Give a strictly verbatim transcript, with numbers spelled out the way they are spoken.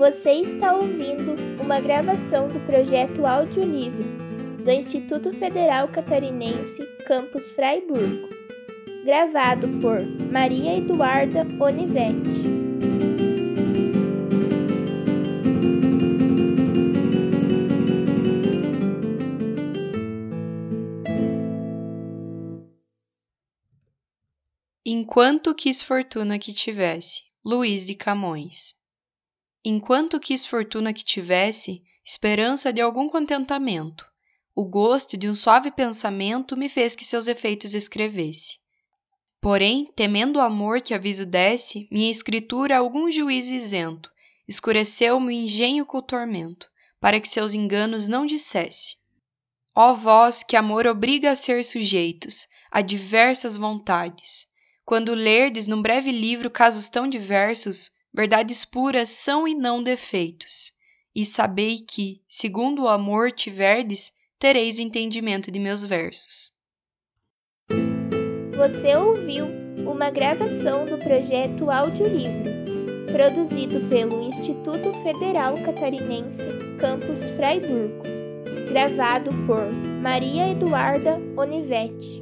Você está ouvindo uma gravação do projeto Audiolivro do Instituto Federal Catarinense, Campus Fraiburgo, gravado por Maria Eduarda Onivetti. Enquanto quis fortuna que tivesse, Luís de Camões. Enquanto quis fortuna que tivesse, esperança de algum contentamento, o gosto de um suave pensamento me fez que seus efeitos escrevesse. Porém, temendo o amor que aviso desse, minha escritura algum juízo isento, escureceu-me o engenho com o tormento, para que seus enganos não dissesse. Ó vós que amor obriga a ser sujeitos a diversas vontades, quando lerdes num breve livro casos tão diversos, verdades puras são e não defeitos. E sabei que, segundo o amor tiverdes, tereis o entendimento de meus versos. Você ouviu uma gravação do projeto Audiolivro, produzido pelo Instituto Federal Catarinense, Campus Fraiburgo, gravado por Maria Eduarda Onivetti.